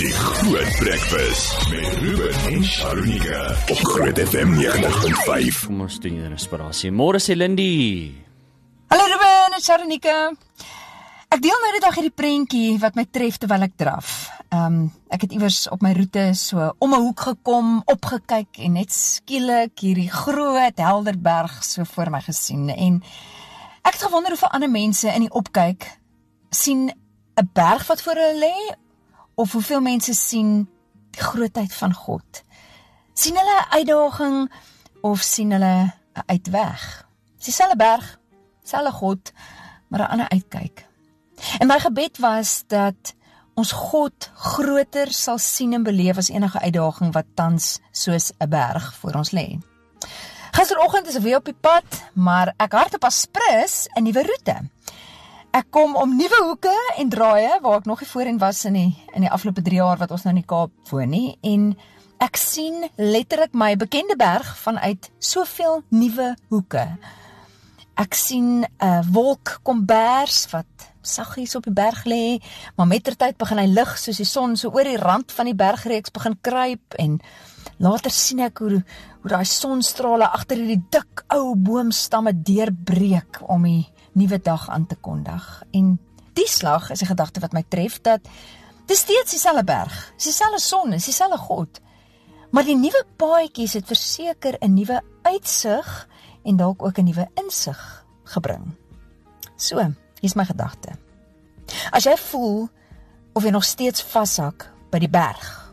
Die Groot Breakfast met Ruben en Sharonika op Groot FM 90.5. Kom ons doen hier 'n inspirasie. Môre sê Lindy. Hallo Ruben en Sharonika. Ek deel nou die dag hierdie prentjie wat my tref terwyl ek draf. Ek het iewers op my roete so om 'n hoek gekom, opgekyk en net skielik hierdie groot helder berg so voor my gesien. En ek het gewonder hoeveel ander mense in die opkyk sien 'n berg wat voor hulle lê, of hoeveel mense sien die grootheid van God. Sien hulle 'n uitdaging of sien hulle 'n uitweg? Dis dieselfde berg, dieselfde God, maar 'n ander uitkyk. En my gebed was dat ons God groter sal sien en beleef as enige uitdaging wat tans soos 'n berg voor ons lê. Gisteroggend is ek weer op die pad, maar ek hardloop as sprus 'n nuwe roete. Ek kom om nuwe hoeke en draaie, waar ek nog nie voorheen was in die afgelope 3 jaar wat ons nou in die Kaap woon nie, en ek sien letterlik my bekende berg vanuit soveel nuwe hoeke. Ek sien 'n wolkkombers wat saggies op die berg lê, maar mettertyd begin hy lig soos die son so oor die rand van die bergreeks begin kruip, en later sien ek hoe daai sonstrale agter hierdie dik ou boomstamme deurbreek om die nuwe dag aan te kondig. En die slag is 'n gedagte wat my tref, dat dis steeds dieselfde berg, dis dieselfde son, dis dieselfde God, maar die nuwe paadjies het verseker 'n nuwe uitsig en dalk ook 'n nuwe insig gebring. So, hier's my gedagte. As jy voel of jy nog steeds vashak by die berg,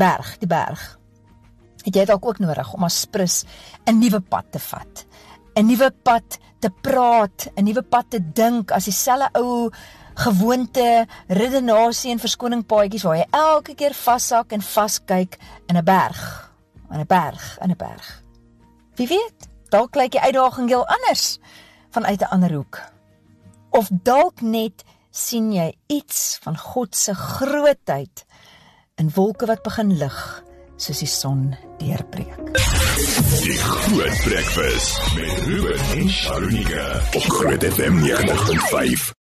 het jy dalk ook nodig om as sprus 'n nuwe pad te vat. 'n nuwe pad te praat, 'n nuwe pad te dink, as dieselfde ou gewoonte, redenasie en verskoning-paadjies waar jy elke keer vashak en vaskyk in 'n berg, in 'n berg. Wie weet, dalk lyk die uitdaging heel anders vanuit 'n ander hoek. Of dalk net sien jy iets van God se grootheid in wolke wat begin lig soos die son deurbreek. Die Groot Breakfast met Ruben en Sharonika op Groot FM 90.5.